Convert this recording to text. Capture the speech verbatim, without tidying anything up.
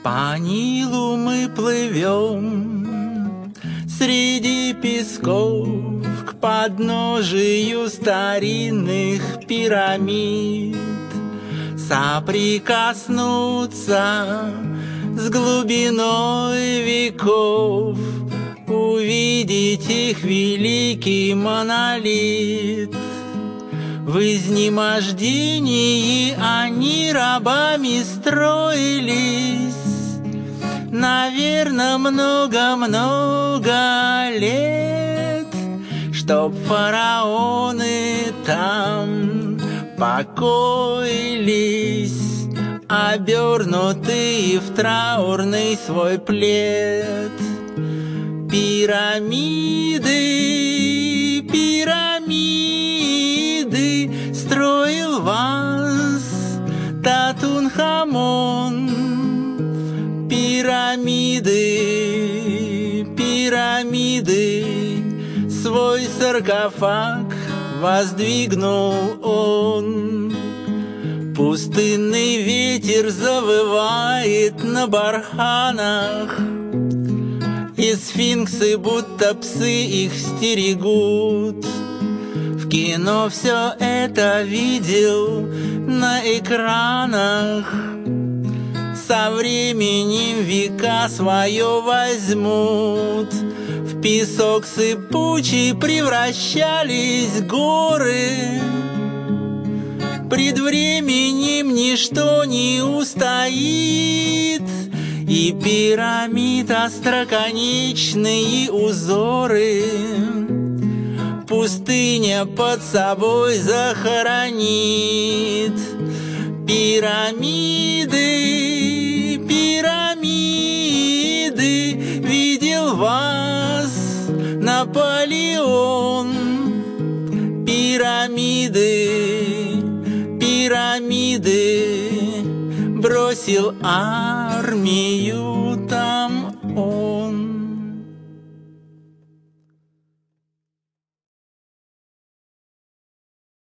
По Нилу мы плывем среди песков к подножию старинных пирамид, соприкоснуться с глубиной веков, увидеть их великий монолит. В изнемождении они рабами строились, наверно, много-много лет, чтоб фараоны там покоились, обернутые в траурный свой плед. Пирамиды, пирамиды, строил вас Татунхамон. Пирамиды, пирамиды, свой саркофаг воздвигнул он. Пустынный ветер завывает на барханах, и сфинксы, будто псы, их стерегут. В кино все это видел на экранах. Со временем века свое возьмут. В песок сыпучий превращались горы. Пред временем ничто не устоит, и пирамид остроконечные узоры пустыня под собой захоронит. Пирамиды, пирамиды, видел вас Наполеон. Пирамиды, пирамиды, бросил армию там он.